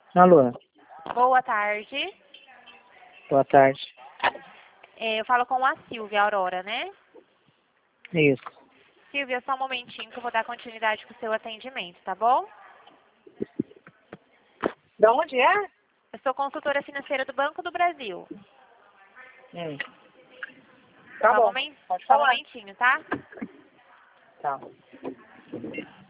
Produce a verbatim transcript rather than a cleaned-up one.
Alô, Boa tarde. boa tarde. É, eu falo com a Silvia Aurora, né? Isso. Silvia, só um momentinho que eu vou dar continuidade com o seu atendimento, tá bom? De onde é? Eu sou consultora financeira do Banco do Brasil. Hum. Tá Só um bom, momen- pode só um falar. momentinho, tá? Tá.